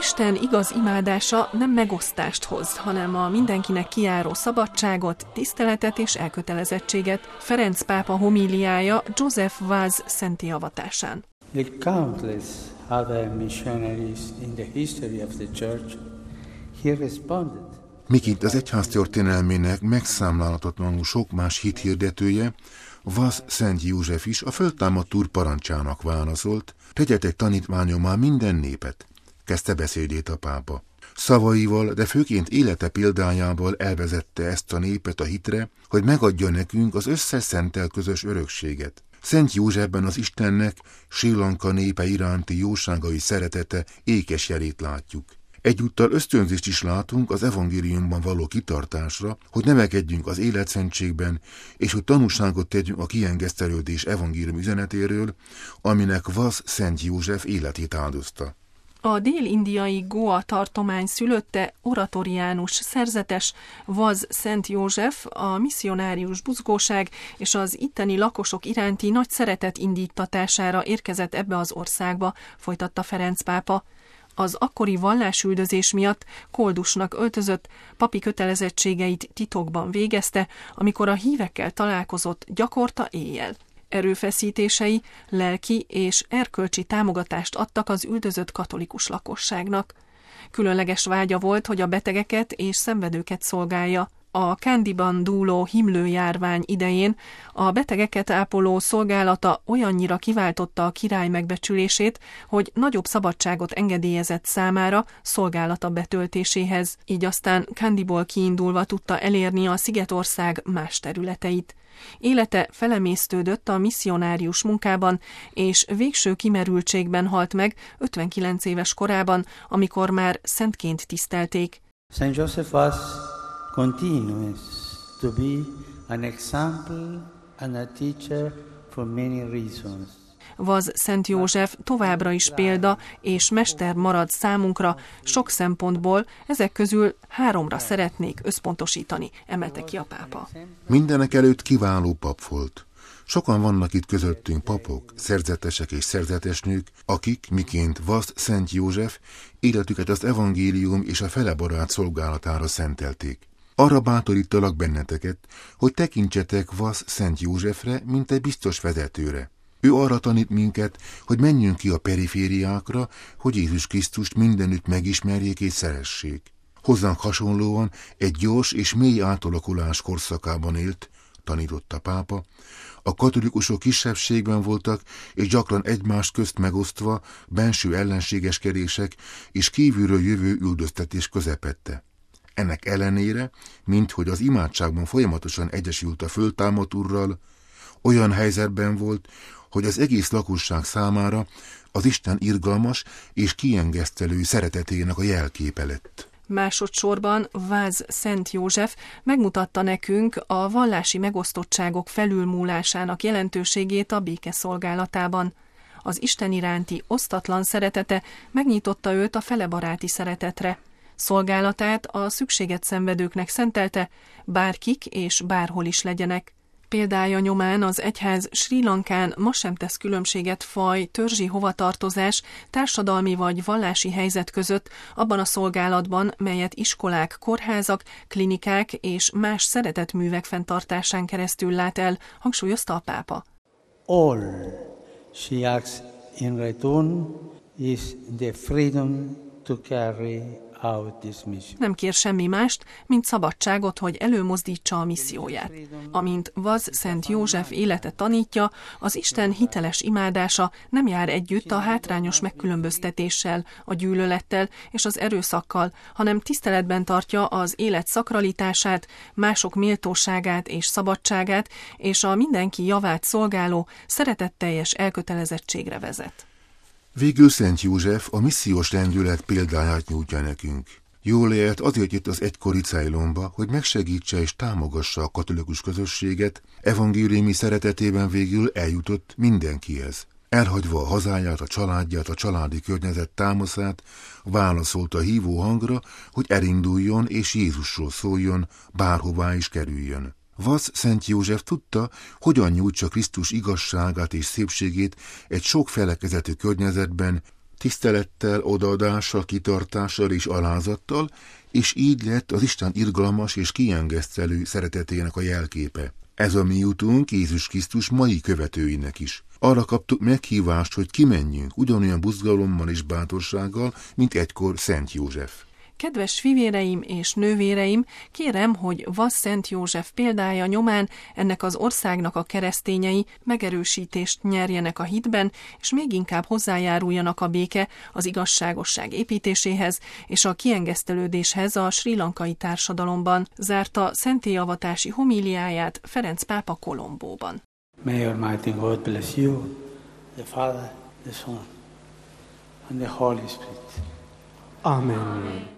Isten igaz imádása nem megosztást hoz, hanem a mindenkinek kijáró szabadságot, tiszteletet és elkötelezettséget. Ferenc pápa homíliája József Vaz szentté avatásán. The countless other missionaries in the history of the church, he responded. Miként az egyház történelmének megszámlálhatatlanul sok más hithirdetője, Vaz Szent József is a föltámadt Úr parancsának válaszolt: tegyetek tanítványommá minden népet, kezdte beszédét a pápa. Szavaival, de főként élete példájával elvezette ezt a népet a hitre, hogy megadja nekünk az összes szenttel közös örökséget. Szent Józsefben az Istennek Srí Lanka népe iránti jóságai szeretete ékes jelét látjuk. Egyúttal ösztönzést is látunk az evangéliumban való kitartásra, hogy nevekedjünk az életszentségben, és hogy tanúságot tegyünk a kiengesztelődés evangélium üzenetéről, aminek Vaz Szent József életét áldozta. A dél-indiai Goa tartomány szülötte, oratoriánus szerzetes Vaz Szent József a misszionárius buzgóság és az itteni lakosok iránti nagy szeretet indítatására érkezett ebbe az országba, folytatta Ferenc pápa. Az akkori vallásüldözés miatt koldusnak öltözött, papi kötelezettségeit titokban végezte, amikor a hívekkel találkozott gyakorta éjjel. Erőfeszítései lelki és erkölcsi támogatást adtak az üldözött katolikus lakosságnak. Különleges vágya volt, hogy a betegeket és szenvedőket szolgálja. A Kandiban dúló himlőjárvány idején a betegeket ápoló szolgálata olyannyira kiváltotta a király megbecsülését, hogy nagyobb szabadságot engedélyezett számára szolgálata betöltéséhez, így aztán Kandiból kiindulva tudta elérni a szigetország más területeit. Élete felemésztődött a misszionárius munkában, és végső kimerültségben halt meg 59 éves korában, amikor már szentként tisztelték. Saint Joseph Vaz continues to be an example and a teacher for many reasons. Vaz Szent József továbbra is példa és mester marad számunkra sok szempontból, ezek közül 3-ra szeretnék összpontosítani, emelte ki a pápa. Mindenek előtt kiváló pap volt. Sokan vannak itt közöttünk papok, szerzetesek és szerzetesnők, akik, miként Vaz Szent József, életüket az evangélium és a felebarát szolgálatára szentelték. Arra bátorítalak benneteket, hogy tekintsetek Vaz Szent Józsefre, mint egy biztos vezetőre. Ő arra tanít minket, hogy menjünk ki a perifériákra, hogy Jézus Krisztust mindenütt megismerjék és szeressék. Hozzánk hasonlóan egy gyors és mély átalakulás korszakában élt, tanította pápa. A katolikusok kisebbségben voltak, és gyakran egymás közt megosztva benső ellenségeskedések és kívülről jövő üldöztetés közepette. Ennek ellenére, minthogy az imádságban folyamatosan egyesült a föltámadt Úrral, olyan helyzetben volt, hogy az egész lakosság számára az Isten irgalmas és kiengesztelő szeretetének a jelképe lett. Másodszorban Vaz Szent József megmutatta nekünk a vallási megosztottságok felülmúlásának jelentőségét a béke szolgálatában. Az Isten iránti osztatlan szeretete megnyitotta őt a felebaráti szeretetre. Szolgálatát a szükséget szenvedőknek szentelte, bárkik és bárhol is legyenek. Példája nyomán az egyház Srí Lankán ma sem tesz különbséget faj, törzsi hovatartozás, társadalmi vagy vallási helyzet között abban a szolgálatban, melyet iskolák, kórházak, klinikák és más szeretetművek fenntartásán keresztül lát el, hangsúlyozta a pápa. All she asks in return is the freedom to carry out this mission. Nem kér semmi mást, mint szabadságot, hogy előmozdítsa a misszióját. Amint Vaz Szent József élete tanítja, az Isten hiteles imádása nem jár együtt a hátrányos megkülönböztetéssel, a gyűlölettel és az erőszakkal, hanem tiszteletben tartja az élet szakralitását, mások méltóságát és szabadságát, és a mindenki javát szolgáló, szeretetteljes elkötelezettségre vezet. Végül Szent József a missziós lendület példáját nyújtja nekünk. Jól élt azért jött az egykori Ceylonba, hogy megsegítse és támogassa a katolikus közösséget, evangéliumi szeretetében végül eljutott mindenkihez. Elhagyva a hazáját, a családját, a családi környezet támaszát, válaszolt a hívó hangra, hogy elinduljon és Jézusról szóljon, bárhová is kerüljön. Vaz Szent József tudta, hogyan nyújtsa Krisztus igazságát és szépségét egy sok felekezetű környezetben, tisztelettel, odaadással, kitartással és alázattal, és így lett az Isten irgalmas és kiengesztelő szeretetének a jelképe. Ez a mi utunk Jézus Krisztus mai követőinek is. Arra kaptuk meghívást, hogy kimenjünk ugyanolyan buzgalommal és bátorsággal, mint egykor Szent József. Kedves fivéreim és nővéreim, kérem, hogy Vasz Szent József példája nyomán ennek az országnak a keresztényei megerősítést nyerjenek a hitben, és még inkább hozzájáruljanak a béke, az igazságosság építéséhez és a kiengesztelődéshez a srí lankai társadalomban, zárta szentélyavatási homíliáját Ferenc pápa Kolombóban. May Almighty God bless you, the Father, the Son, and the Holy Spirit. Amen.